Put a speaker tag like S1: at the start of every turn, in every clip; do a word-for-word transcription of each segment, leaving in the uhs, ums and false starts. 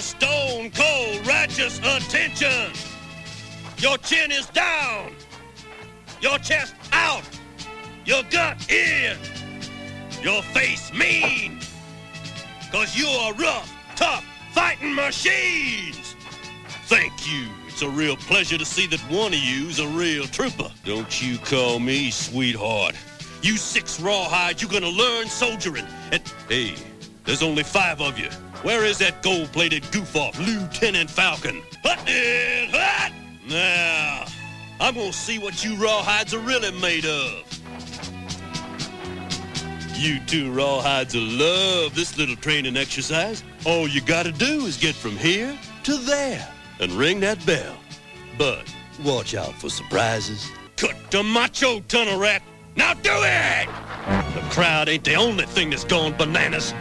S1: stone cold righteous attention. Your chin is down. Your chest out. Your gut in. Your face mean. Cause you are rough, tough, fighting machines. Thank you. It's a real pleasure to see that one of you's a real trooper. Don't you call me sweetheart. You six rawhides, you're gonna learn soldiering. And hey, there's only five of you. Where is that gold-plated goof-off, Lieutenant Falcon? Hut it, hut! Now, I'm gonna see what you rawhides are really made of. You two rawhides will love this little training exercise. All you gotta do is get from here to there and ring that bell. But watch out for surprises. Cut the macho, tunnel rat. Now do it! The crowd ain't the only thing that's gone bananas.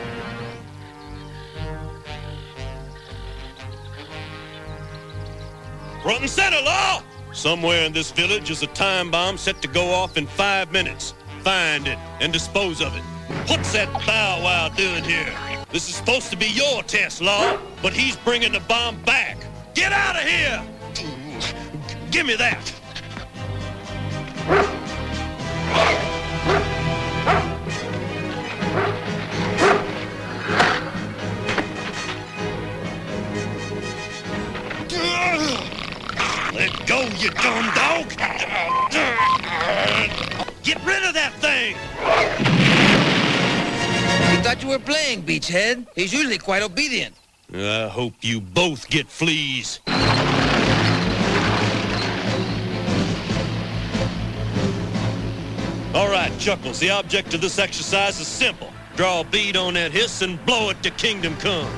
S1: Front and center, Law! Somewhere in this village is a time bomb set to go off in five minutes. Find it and dispose of it. What's that Bow Wow doing here? This is supposed to be your test, Law, but he's bringing the bomb back. Get out of here! Give me that. Let go, you dumb dog! Get rid of that thing!
S2: We thought you were playing, Beachhead. He's usually quite obedient.
S1: I hope you both get fleas. All right, Chuckles, the object of this exercise is simple. Draw a bead on that hiss and blow it to Kingdom Come.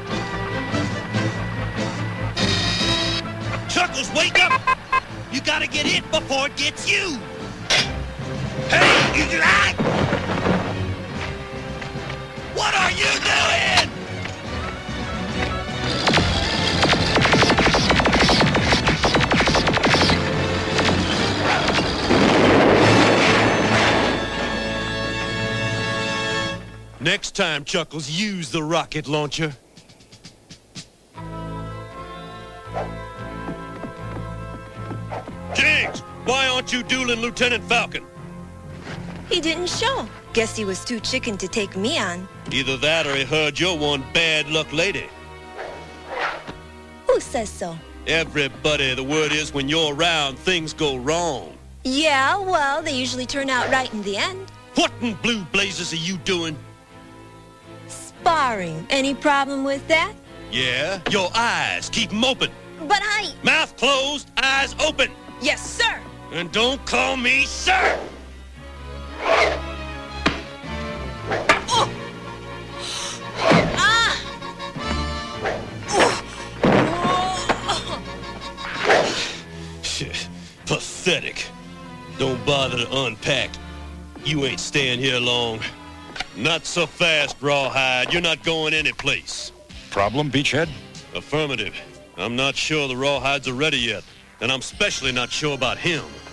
S1: Chuckles, wake up! You gotta get it before it gets you! Hey, you like? What are you doing? Next time, Chuckles, use the rocket launcher. Jinx, why aren't you dueling Lieutenant Falcon?
S3: He didn't show. Guess he was too chicken to take me on.
S1: Either that or he heard you're one bad luck lady.
S3: Who says so?
S1: Everybody, the word is when you're around, things go wrong.
S3: Yeah, well, they usually turn out right in the end.
S1: What in blue blazes are you doing?
S3: Sparring. Any problem with that?
S1: Yeah, your eyes. Keep them open.
S3: But I...
S1: Mouth closed, eyes open.
S3: Yes, sir.
S1: And don't call me sir.
S3: Oh. Ah.
S1: Pathetic. Don't bother to unpack. You ain't staying here long. Not so fast, Rawhide. You're not going anyplace.
S4: Problem, Beachhead?
S1: Affirmative. I'm not sure the Rawhides are ready yet. And I'm especially not sure about him.